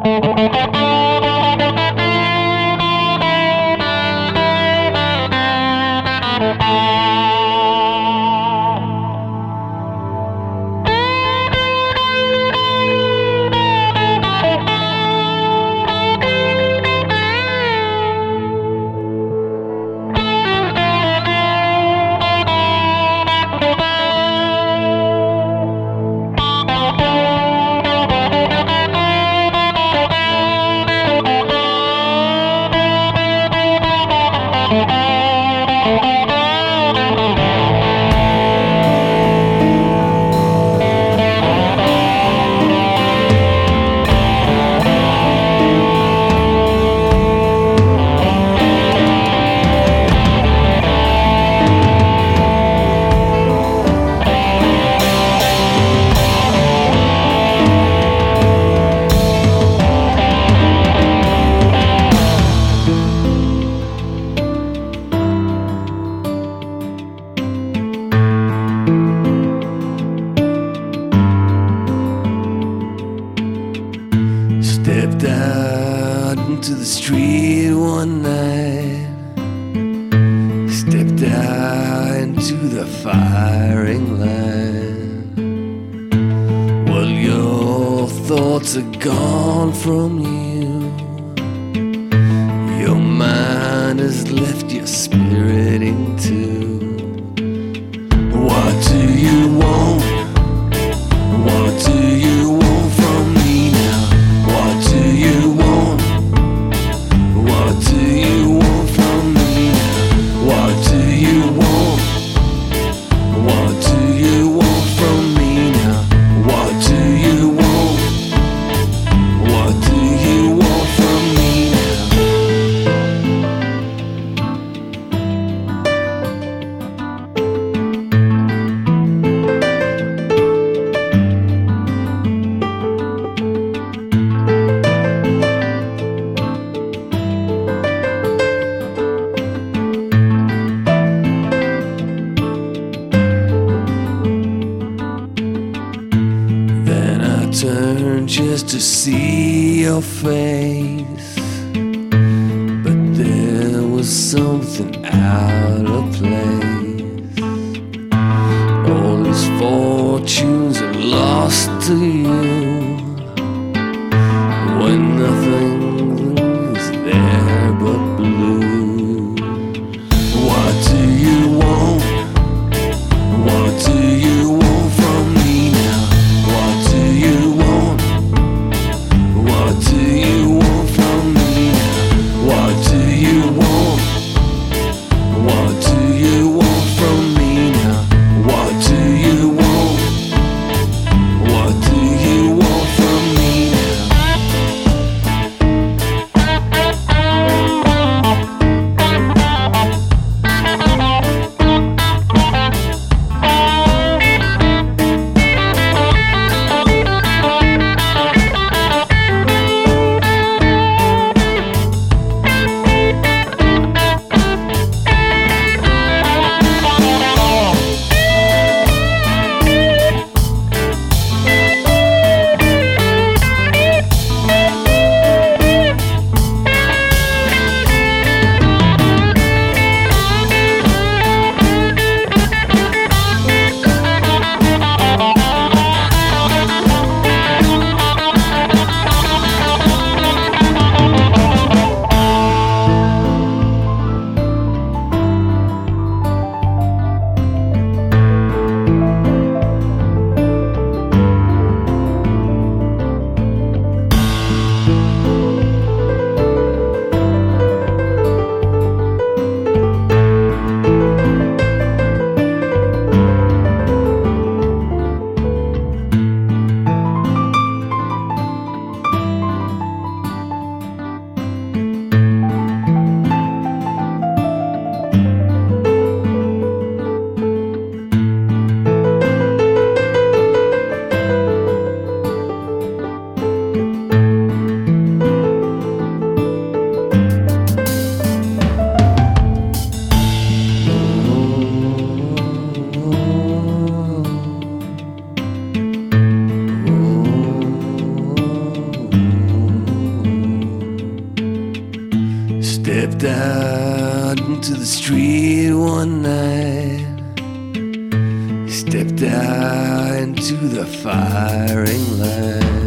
Stepped out into the street one night, stepped out into the firing line. Well, your thoughts are gone from you, your mind has left your spirit in two. What do you want? What do you want from me now? What do you want? What do you want from me now? What do you want? What do you want from me now? What do you want? What do you want from me now? Turned just to see your face, but there was something out of place. All his fortunes are lost to you, when nothing is there but blue. What do you want? What do you want from me now? What do you want? What do you want from me now? What do you want? What do you want from me now? What do you want? What do you want? stepped out into the street one night. He stepped out into the firing line.